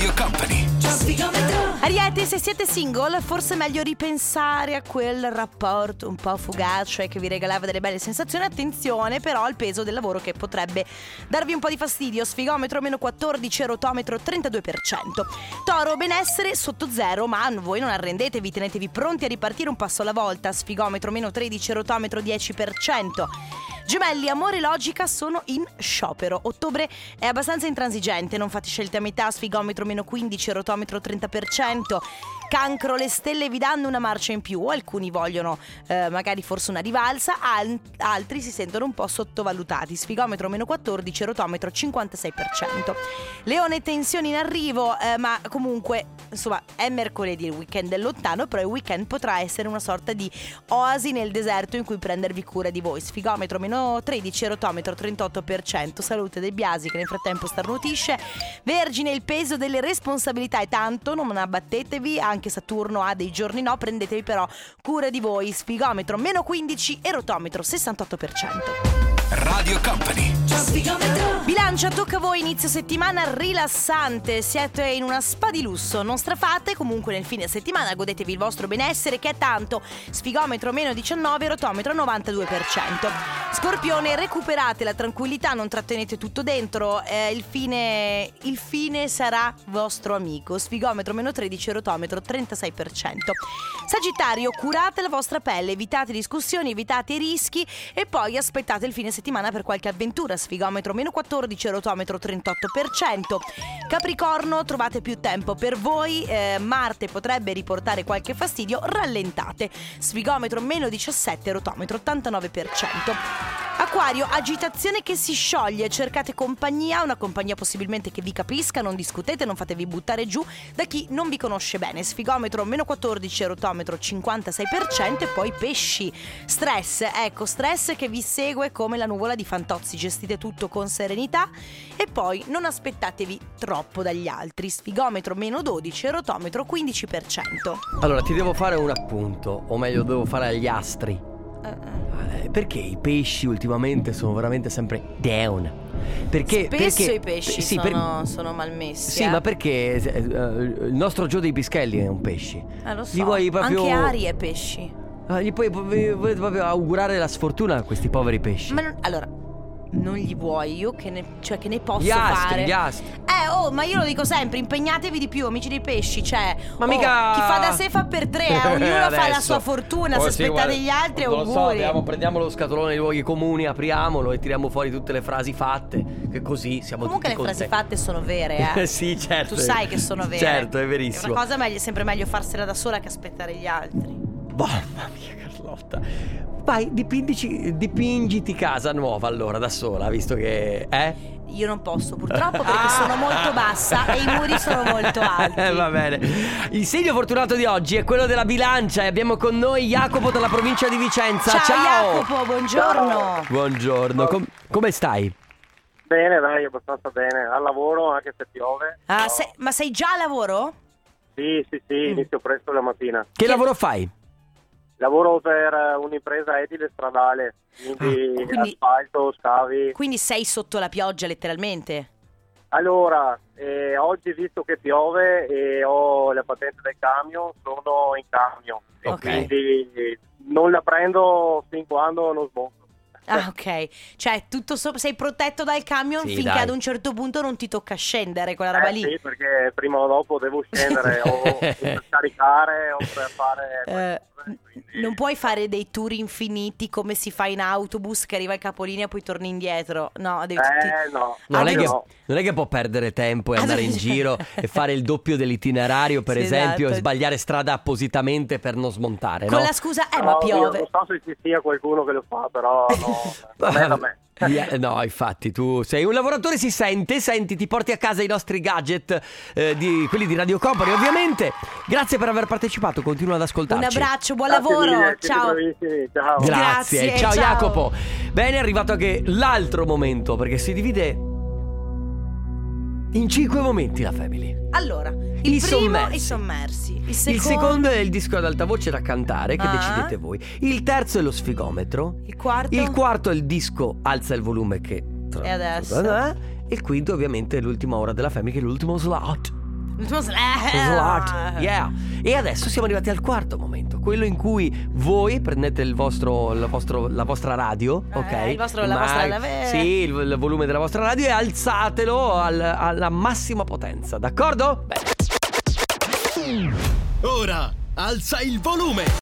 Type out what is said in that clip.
Radio Company. Ariete, se siete single, forse è meglio ripensare a quel rapporto un po' fugace che vi regalava delle belle sensazioni. Attenzione però al peso del lavoro che potrebbe darvi un po' di fastidio. Sfigometro meno 14, rotometro 32%. Toro, benessere sotto zero, ma voi non arrendetevi, tenetevi pronti a ripartire un passo alla volta. Sfigometro meno 13, rotometro 10%. Gemelli, amore e logica sono in sciopero. Ottobre è abbastanza intransigente, non fate scelte a metà. Sfigometro meno 15, rotometro 30%. Cancro, le stelle vi danno una marcia in più. Alcuni vogliono magari forse una rivalsa, altri si sentono un po' sottovalutati. Sfigometro meno 14, rotometro 56%. Leone, tensioni in arrivo, ma comunque insomma è mercoledì, il weekend è lontano, però il weekend potrà essere una sorta di oasi nel deserto in cui prendervi cura di voi. Sfigometro meno 13, rotometro 38%. Salute del Biasi che nel frattempo starnutisce. Vergine, il peso delle responsabilità è tanto, non abbattetevi, anche Saturno ha dei giorni no, prendetevi però cura di voi. Sfigometro meno 15 e rotometro 68%. Radio Company. Bilancia, tocca a voi, inizio settimana rilassante. Siete in una spa di lusso, non strafate, comunque nel fine settimana godetevi il vostro benessere che è tanto. Sfigometro meno 19, rotometro 92%. Scorpione, recuperate la tranquillità, non trattenete tutto dentro, il fine sarà vostro amico. Sfigometro meno 13, rotometro 36%. Sagittario, curate la vostra pelle, evitate discussioni, evitate i rischi e poi aspettate il fine settimana per qualche avventura. Sfigometro meno 14, rotometro 38%. Capricorno, trovate più tempo per voi, Marte potrebbe riportare qualche fastidio, rallentate. Sfigometro meno 17, rotometro 89%. Acquario, agitazione che si scioglie, cercate compagnia, una compagnia possibilmente che vi capisca, non discutete, non fatevi buttare giù da chi non vi conosce bene. Sfigometro meno 14, rotometro 56%. E poi pesci, stress che vi segue come la nuvola di Fantozzi, gestite tutto con serenità e poi non aspettatevi troppo dagli altri. Sfigometro meno 12, rotometro 15%. Allora ti devo fare un appunto, o meglio devo fare agli astri. Perché i pesci ultimamente sono veramente sempre down? Spesso i pesci sono malmessi. Sì, ma perché il nostro Gio dei Pischelli è un pesce. Lo so, Gli vuoi proprio... anche Ari è pesci. Gli puoi proprio augurare la sfortuna a questi poveri pesci. Ma allora non gli vuoi, io che ne posso gli fare? Gli astri. Ma io lo dico sempre, impegnatevi di più, amici dei pesci, cioè ma mica chi fa da sé fa per tre, ognuno fa la sua fortuna, se aspettate gli altri auguri. Lo so, prendiamo lo scatolone dei luoghi comuni, apriamolo e tiriamo fuori tutte le frasi fatte, che così siamo comunque tutti le frasi fatte sono vere, sì, certo. Tu sai che sono vere. Certo, è verissimo. È una cosa è sempre meglio farsela da sola che aspettare gli altri. Mamma mia, Carlotta. Vai, dipingiti casa nuova allora da sola, visto che io non posso purtroppo perché sono molto bassa e i muri sono molto alti. Va bene. Il segno fortunato di oggi è quello della bilancia e abbiamo con noi Jacopo dalla provincia di Vicenza. Ciao Jacopo, buongiorno. Ciao. Buongiorno, come stai? Bene, dai, abbastanza bene. Al lavoro anche se piove. Ma sei già a lavoro? Sì, inizio presto la mattina. Che lavoro fai? Lavoro per un'impresa edile stradale, quindi asfalto, scavi. Quindi sei sotto la pioggia letteralmente? Allora, oggi visto che piove e ho la patente del camion, sono in camion. Okay. E quindi non la prendo fin quando non smonto. Ok, cioè sei protetto dal camion finché ad un certo punto non ti tocca scendere quella roba lì. Sì, perché prima o dopo devo scendere o per caricare o per fare non puoi fare dei tour infiniti come si fa in autobus che arriva al capolinea e poi torni indietro. No, devi no. Non è che può perdere tempo e andare in giro e fare il doppio dell'itinerario, per esempio, esatto. E sbagliare strada appositamente per non smontare, con no? la scusa ma piove. Io non so se ci sia qualcuno che lo fa, però no, me. No, infatti tu sei un lavoratore, si sente. Senti, ti porti a casa i nostri gadget, quelli di Radio Company, ovviamente. Grazie per aver partecipato, continua ad ascoltarci. Un abbraccio, buon lavoro. Mille, ciao. Ciao. Grazie, ciao Jacopo. Bene, è arrivato anche l'altro momento, perché si divide in 5 momenti la Family. Allora, I primo sommersi. i sommersi. Il secondo è il disco ad alta voce da cantare, che decidete voi. Il terzo è lo sfigometro. Il quarto? Il quarto è il disco alza il volume, che E adesso? E il quinto ovviamente è l'ultima ora della Family, che è l'ultimo slot. L'ultimo slot. Yeah. E adesso siamo arrivati al quarto momento, quello in cui voi prendete la vostra radio, ok? Sì, il volume della vostra radio, e alzatelo alla massima potenza, d'accordo? Beh. Ora alza il volume.